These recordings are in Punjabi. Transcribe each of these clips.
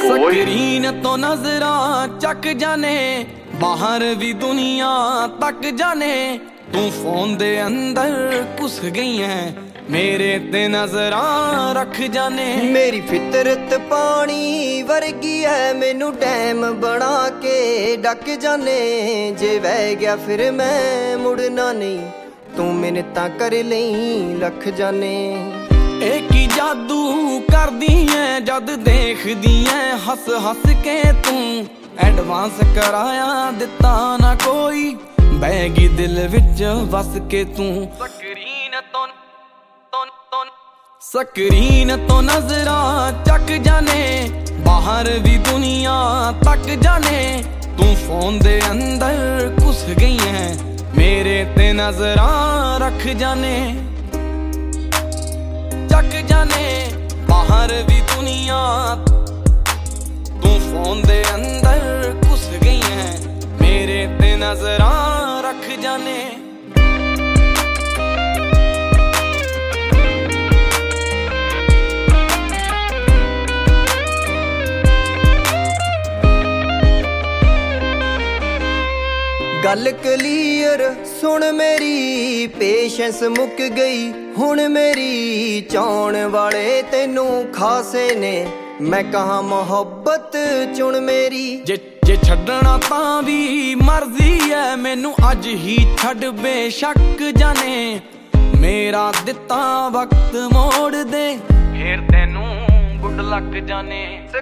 ਸਕਰੀਨ ਤੋਂ ਨਜ਼ਰਾਂ ਚੱਕ ਜਾਣੇ, ਬਾਹਰ ਵੀ ਦੁਨੀਆ ਤੱਕ ਜਾਣੇ, ਤੂੰ ਫੋਨ ਦੇ ਅੰਦਰ ਘੁਸ ਗਈ ਐ, ਮੇਰੇ ਤੇ ਨਜ਼ਰਾਂ ਰੱਖ ਜਾਣੇ। ਮੇਰੀ ਫਿਤਰਤ ਪਾਣੀ ਵਰਗੀ ਐ, ਮੈਨੂੰ ਡੈਮ ਬਣਾ ਕੇ ਡੱਕ ਜਾਣੇ, ਜੇ ਵਹਿ ਗਿਆ ਫਿਰ ਮੈਂ ਮੁੜਨਾ ਨਹੀਂ, ਤੂੰ ਮਿੰਨਤਾਂ ਕਰ ਲਈ ਲੱਖ ਜਾਣੇ। ਇਹ ਕੀ ਜਾਦੂ ਕਰਦੀ ਐ ਜਦ ਦੇਖਦੀ ਐ, ਹੱਸ ਹੱਸ ਕੇ ਤੂੰ ਐਡਵਾਂਸ ਕਰਾਇਆ ਦਿੱਤਾ ਨਾ ਕੋਈ, ਬਹਿ ਗਈ ਦਿਲ ਵਿੱਚ ਵਸ ਕੇ ਤੂੰ। ਸਕਰੀਨ ਤੋਂ ਨਜ਼ਰਾਂ ਚੱਕ ਜਾਣੇ, ਬਾਹਰ ਵੀ ਦੁਨੀਆ ਤੱਕ ਜਾਣੇ, ਤੂੰ ਫੋਨ ਦੇ ਅੰਦਰ ਘੁਸ ਗਈ ਐ, ਮੇਰੇ ਤੇ ਨਜ਼ਰਾਂ ਰੱਖ ਜਾਣੇ। ਚੱਕ ਜਾਣੇ ਬਾਹਰ ਵੀ ਦੁਨੀਆ, ਤੂੰ ਫੋਨ ਦੇ ਅੰਦਰ ਘੁਸ ਗਈ ਐ, ਮੇਰੇ ਤੇ ਨਜ਼ਰਾਂ ਰੱਖ ਜਾਣੇ। ਗੱਲ ਕਲੀਅਰ ਸੁਣ ਮੇਰੀ, ਪੇਸ਼ੈਂਸ ਮੁੱਕ ਗਈ ਹੁਣ ਮੇਰੀ, ਚਾਉਣ ਵਾਲੇ ਤੈਨੂੰ ਖਾਸੇ ਨੇ, ਮੈਂ ਕਹਾਂ ਮੁਹੱਬਤ ਚੁਣ ਮੇਰੀ। ਜੇ ਛੱਡਣਾ ਤਾਂ ਵੀ ਮਰਜ਼ੀ ਐ, ਮੈਨੂੰ ਅੱਜ ਹੀ ਛੱਡ ਬੇਸ਼ੱਕ ਜਾਣੇ, ਮੇਰਾ ਦਿੱਤਾ ਵਕਤ ਮੋੜ ਦੇ, ਫੇਰ ਤੈਨੂੰ ਗੁੱਡ ਲੱਕ ਜਾਣੇ।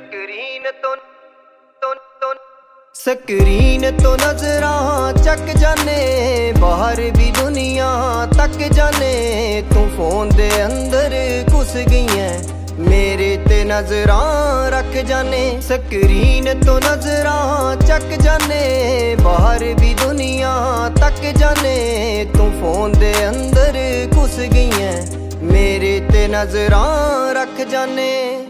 ਸਕਰੀਨ ਤੋਂ ਨਜ਼ਰਾਂ ਚੱਕ ਜਾਣੇ, ਬਾਹਰ ਵੀ ਦੁਨੀਆ ਤੱਕ ਜਾਣੇ, ਤੂੰ ਫੋਨ ਦੇ ਅੰਦਰ ਘੁਸ ਗਈ ਐ, ਮੇਰੇ ਤੇ ਨਜ਼ਰਾਂ ਰੱਖ ਜਾਣੇ। ਸਕਰੀਨ ਤੋਂ ਨਜ਼ਰਾਂ ਚੱਕ ਜਾਣੇ, ਬਾਹਰ ਵੀ ਦੁਨੀਆ ਤੱਕ ਜਾਣੇ, ਤੂੰ ਫੋਨ ਦੇ ਅੰਦਰ ਘੁਸ ਗਈ ਐ, ਮੇਰੇ ਤੇ ਨਜ਼ਰਾਂ ਰੱਖ ਜਾਣੇ।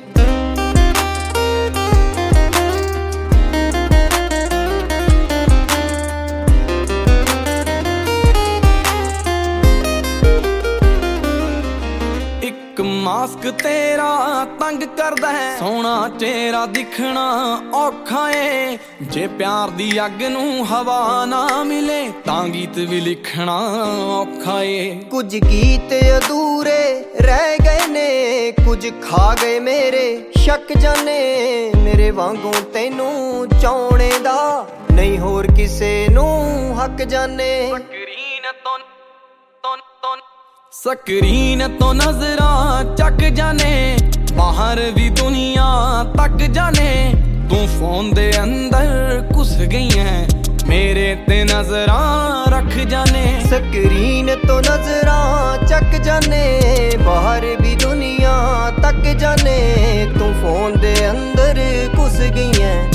ਮਾਸਕ ਤੇਰਾ ਤੰਗ ਕਰਦਾ ਹੈ, ਸੋਹਣਾ ਚਿਹਰਾ ਦਿਖਣਾ ਔਖਾ ਏ, ਜੇ ਪਿਆਰ ਦੀ ਅੱਗ ਨੂੰ ਹਵਾ ਨਾ ਮਿਲੇ ਤਾਂ ਗੀਤ ਵੀ ਲਿਖਣਾ ਔਖਾ ਏ। ਕੁਝ ਗੀਤ ਅਧੂਰੇ ਰਹਿ ਗਏ ਨੇ, ਕੁਝ ਖਾ ਗਏ ਮੇਰੇ ਸ਼ੱਕ ਜਾਣੇ, ਮੇਰੇ ਵਾਂਗੂ ਤੈਨੂੰ ਚਾਉਣੇ ਦਾ ਨਹੀਂ ਹੋਰ ਕਿਸੇ ਨੂੰ ਹੱਕ ਜਾਣੇ। ਸਕਰੀਨ ਤੋਂ ਨਜ਼ਰਾਂ ਚੱਕ ਜਾਣੇ, ਬਾਹਰ ਵੀ ਦੁਨੀਆ ਤੱਕ ਜਾਣੇ, ਤੂੰ ਫੋਨ ਦੇ ਅੰਦਰ ਘੁਸ ਗਈ ਐ, ਮੇਰੇ ਤੇ ਨਜ਼ਰਾਂ ਰੱਖ ਜਾਣੇ। ਸਕਰੀਨ ਤੋਂ ਨਜ਼ਰਾਂ ਚੱਕ ਜਾਣੇ, ਬਾਹਰ ਵੀ ਦੁਨੀਆ ਤੱਕ ਜਾਣੇ, ਤੂੰ ਫੋਨ ਦੇ ਅੰਦਰ ਘੁਸ ਗਈ ਐ,